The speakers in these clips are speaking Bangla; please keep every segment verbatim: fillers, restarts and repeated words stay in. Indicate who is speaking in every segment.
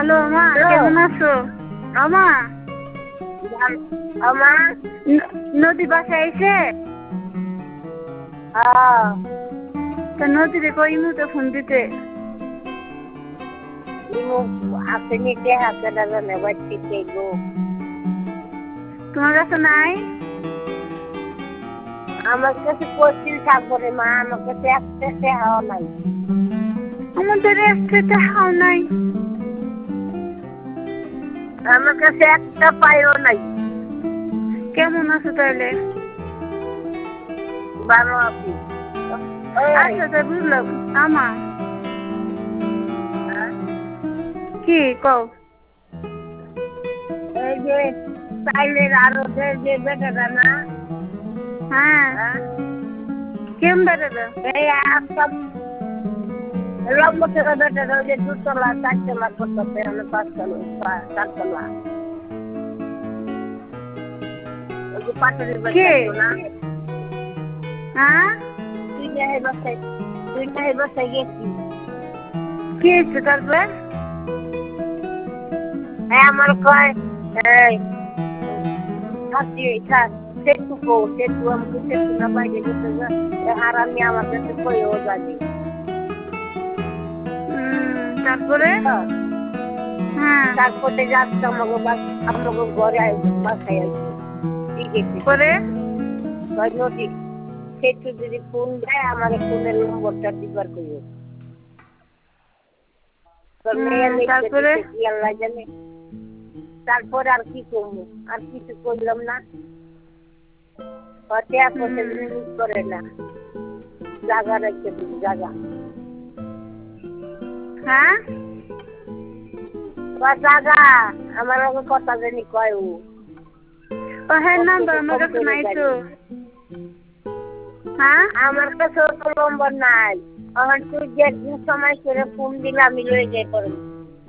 Speaker 1: হ্যালো মা, কেমন আছো? আমা
Speaker 2: আমা
Speaker 1: নদী বাসায় আইছে?
Speaker 2: হ্যাঁ
Speaker 1: তা নদীরে কইমু তো ফোন দিতে।
Speaker 2: ইমু আপনি কে হাতে দাদা বাচ্চি কে গো
Speaker 1: তোমার কাছে নাই?
Speaker 2: আমার কাছে পঁচিশ থাকবো রে মা, আমার কাছে একটা হাওয়া নাই।
Speaker 1: আমাদের একটা হাও নাই।
Speaker 2: আমার কাছে একটা পায়ও নাই।
Speaker 1: কেমন আছো তাহলে?
Speaker 2: ভালো আছি।
Speaker 1: আচ্ছা তা বুঝলাম। আমা কি কও?
Speaker 2: এই যে সাইলের আরো যে বেটাটা না,
Speaker 1: হ্যাঁ কেমন বেটাটা?
Speaker 2: এই একটা লম্বা থেকে বেটাটা যে দুতলা চারতলা করতেছে, আমি পাঁচতলা চারতলা ওই যে পাটুরির বাচ্চা না,
Speaker 1: হ্যাঁ
Speaker 2: তুই যাই বাসায় তুই যাই বাসায় গেছি।
Speaker 1: কি হয়েছে তারপরে?
Speaker 2: আমার কয় এই থাকি থাক সেটুকু সেটু আমাকে সেটু না বাইরে গেছে হারামি আমার কাছে কইও জানি।
Speaker 1: তারপরে হ্যাঁ
Speaker 2: তারপরে যাচ্ছে আমাকে আমাকে ঘরে বাসায় আসবে
Speaker 1: পরে
Speaker 2: নদী সেটু যদি ফোন দেয় আমার ফোনের নম্বরটা দিবার কইও। তোর মেয়ে
Speaker 1: তারপরে
Speaker 2: আল্লাহ জানে। তারপর আর কি করবো, আর কিছু করলাম না। করে না জায়গা রেখে দিই জায়গা।
Speaker 1: হ্যাঁ
Speaker 2: জায়গা আমার আগে কথা জানি কয় ও
Speaker 1: ও হ্যাঁ নাম্বার আমার কাছে নাই তো। হ্যাঁ
Speaker 2: আমার কাছে তো নম্বর নাই। আমার তুই যে একদিন সময় করে ফোন দিলে আমি লয়ে যাই করবো।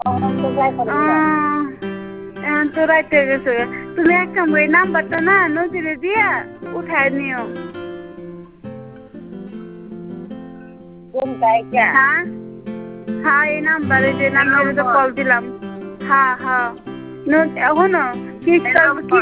Speaker 1: এখন তো রাইতে গেছে। তুমি এক কাম করে নাম্বারটা না নদীরে দিয়া উঠায় নিও। হ্যাঁ হ্যাঁ এই নাম্বারে যে নাম্বারে তো কল দিলাম। হ্যাঁ হ্যাঁ এখনো কি